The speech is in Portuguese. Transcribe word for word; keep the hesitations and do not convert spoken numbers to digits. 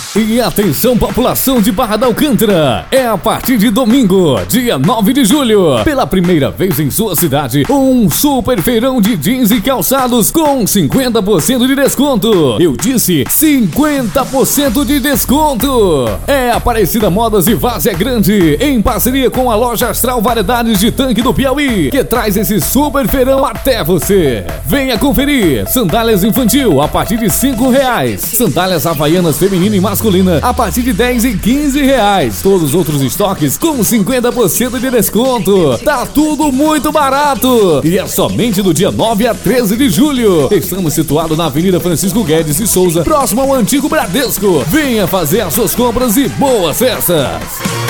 E atenção, população de Barra da Alcântara, é a partir de domingo, dia nove de julho, pela primeira vez em sua cidade, um super feirão de jeans e calçados com cinquenta por cento de desconto. Eu disse cinquenta por cento de desconto. É Aparecida Modas e Várzea Grande, em parceria com a loja Astral Variedades de Tanque do Piauí, que traz esse super feirão até você. Venha conferir. Sandálias infantil a partir de cinco reais. Sandálias havaianas feminina e masculina a partir de dez e quinze reais. Todos os outros estoques com cinquenta por cento de desconto. Tá tudo muito barato. E é somente do dia nove a treze de julho. Estamos situados na Avenida Francisco Guedes de Souza, próximo ao antigo Bradesco. Venha fazer as suas compras e boas festas.